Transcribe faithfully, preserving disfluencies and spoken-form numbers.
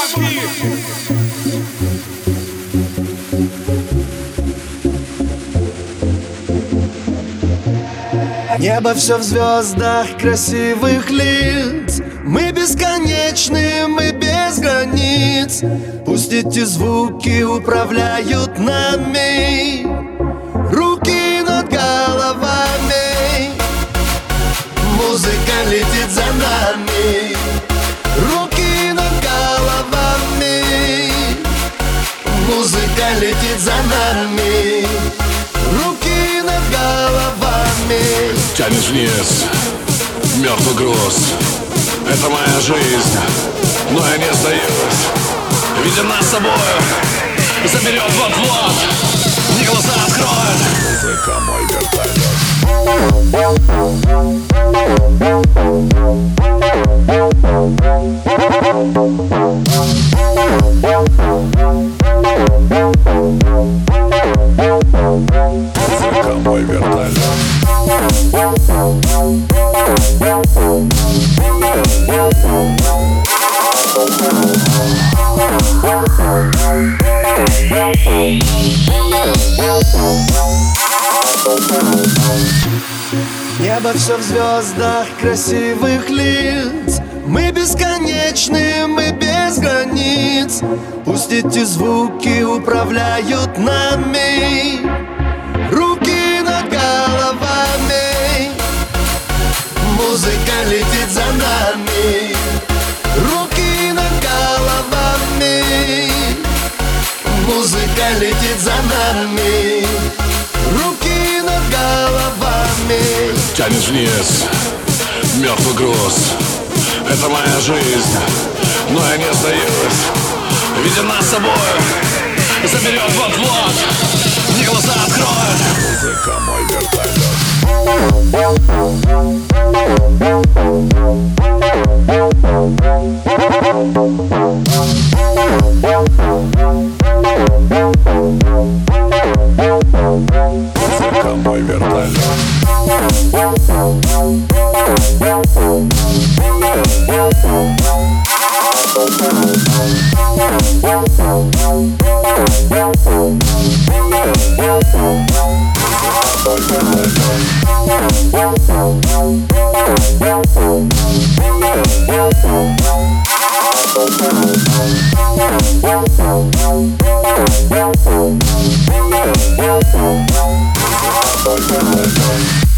башки. Небо все в звездах красивых лиц. Мы бесконечны, мы без границ. Пусть эти звуки управляют нами. Руки над головами. Музыка летит за нами. Руки над головами. Музыка летит за нами. Руки над головами. Тянет вниз мертвый груз. Это моя жизнь, но я не сдаюсь. Видя нас с собой, заберет вот-вот. Не глаза откроет. Музыка мой вертолет. Музыка мой вертолет. Небо все в звездах красивых лиц. Мы бесконечны, мы без границ. Пусть эти звуки управляют нами. Руки над головами. Музыка летит за нами. Руки над головами. Музыка летит за нами. Руки над головами. Тянет вниз мертвый груз. Это моя жизнь, но я не сдаюсь. Видя нас с собой, заберет вот-вот. Не глаза откроет. Музыка мой вертолет. Музыка мой вертолет. Thank you.